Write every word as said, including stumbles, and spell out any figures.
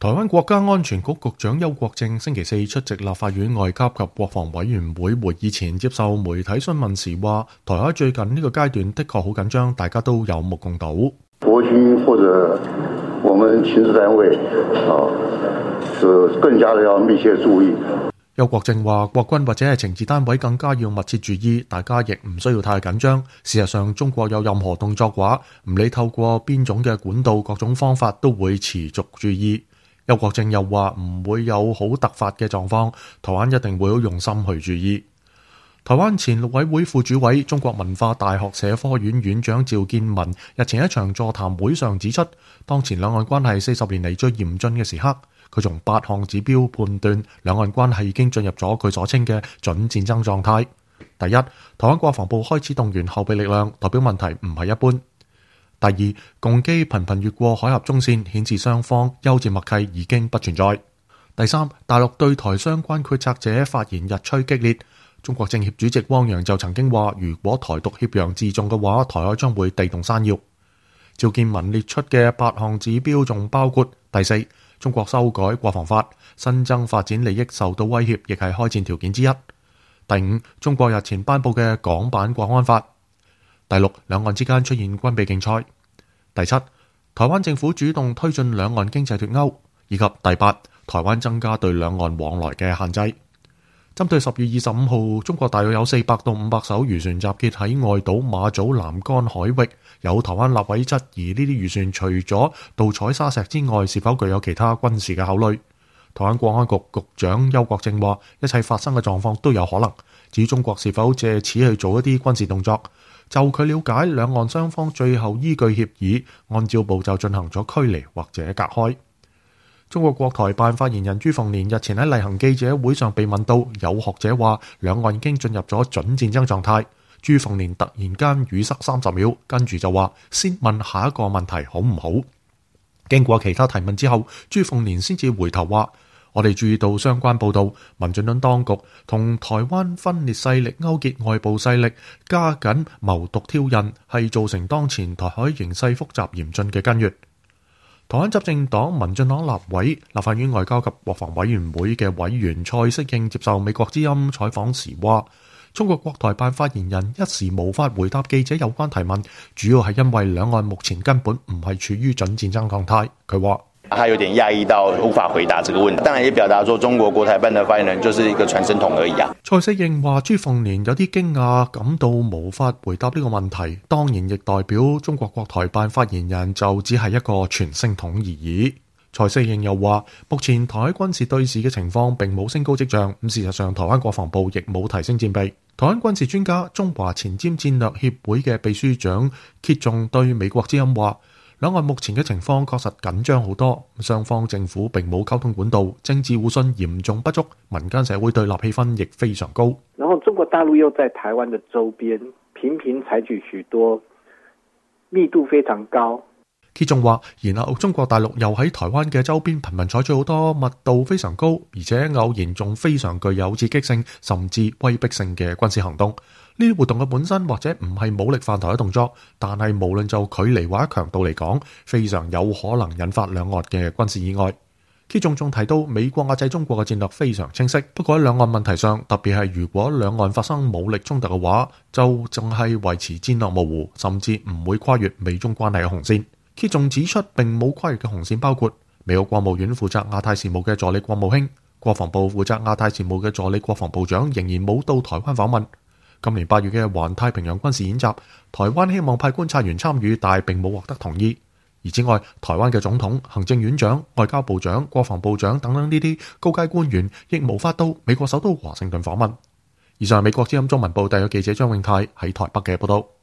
台灣國家安全局局長邱國正星期四出席立法院外交及國防委員會會議前接受媒體詢問時話，台海最近呢個階段的確好緊張，大家都有目共睹。 國軍或者我們情治單位啊，是更加的要密切注意。 邱國正話，國軍或者係情治單位更加要密切注意，大家亦唔需要太緊張。事實上，中國有任何動作嘅話，唔理透過邊種嘅管道，各種方法都會持續注意。邱國正又話唔會有好突發嘅狀況，台灣一定會好用心去注意。台灣前陸委會副主委、中國文化大學社科院院長趙建文日前一場座談會上指出，當前兩岸關係四十年嚟最嚴峻嘅時刻。佢從八項指標判斷，兩岸關係已經進入咗佢所稱嘅準戰爭狀態。第一，台灣國防部開始動員後備力量，代表問題唔係一般。第二，共機頻頻越過海峽中線，顯示雙方休戰默契已經不存在。第三，大陸對台相關決策者發言日趨激烈。中國政協主席汪洋就曾經話，如果台獨挾洋自重嘅話，台海將會地動山搖。趙建文列出嘅八項指標仲包括第四，中國修改國防法，新增發展利益受到威脅，亦係開戰條件之一。第五，中國日前頒布嘅港版國安法。第六，兩岸之間出現軍備競賽。第七，台灣政府主動推進兩岸經濟脫鈎，以及第八，台灣增加對兩岸往來嘅限制。針對十月二十五號，中國大約有四百到五百艘漁船集結喺外島馬祖南竿海域，有台灣立委質疑呢啲漁船除咗盜採沙石之外，是否具有其他軍事嘅考慮。台灣國安局局長邱國正話，一切發生嘅狀況都有可能。至於中國是否借此去做一啲軍事動作，就佢了解，兩岸雙方最後依據協議，按照步驟進行咗驅離或者隔開。中國國台辦發言人朱鳳蓮日前喺例行記者會上被問到，有學者話兩岸已經進入咗準戰爭狀態。朱鳳蓮突然間語塞三十秒，跟住就話先問下一個問題好唔好？經過其他提問之後，朱鳳蓮先至回頭話，我哋注意到相關報道，民進黨當局同台灣分裂勢力勾結外部勢力，加緊謀獨挑釁，係造成當前台海形勢複雜嚴峻嘅根源。台灣執政黨民進黨立委、立法院外交及國防委員會嘅委員蔡適應接受美國之音採訪時話，中國國台辦發言人一時無法回答記者有關提問，主要係因為兩岸目前根本唔係處於準戰爭狀態。佢話他有點訝異到無法回答這個問題，當然也表達說中國國台辦的發言人就是一個傳聲筒而已啊。 蔡適應話朱鳳蓮有啲驚訝，感到無法回答呢個問題，當然亦代表中國國台辦發言人就只係一個傳聲筒而已。蔡適應又話，目前台海軍事對峙嘅情況並冇升高跡象，咁事實上台灣國防部亦冇提升戰備。台灣軍事專家中華前瞻戰略協會嘅秘書長揭仲對美國之音話，兩岸目前嘅情況確實緊張好多，雙方政府並冇溝通管道，政治互信嚴重不足，民間社會對立氣氛亦非常高。 然後中國大陸又在台灣的周邊頻頻採取許多密度非常高。 揭仲話，然後中國大陸又喺台灣嘅周邊頻頻採取好多密度非常高，而且偶然仲非常具有刺激性甚至威逼性嘅軍事行動。呢啲活動嘅本身或者唔係武力犯台嘅動作，但係無論就距離或者強度嚟講，非常有可能引發兩岸嘅軍事意外。揭仲仲提到，美國壓制中國嘅戰略非常清晰，不過喺兩岸問題上，特別係如果兩岸發生武力衝突嘅話，就淨係維持戰略模糊，甚至唔會跨越美中關係嘅紅線。揭仲指出，並冇跨越嘅紅線包括美國國務院負責亞太事務嘅助理國務卿，國防部負責亞太事務嘅助理國防部長仍然冇到台灣訪問。今年八月嘅環太平洋軍事演習，台灣希望派觀察員參與，但係並冇獲得同意。而之外，台灣嘅總統、行政院長、外交部長、國防部長等等呢啲高階官員，亦無法到美國首都華盛頓訪問。以上係美國之音中文部第一記者張永泰喺台北嘅報道。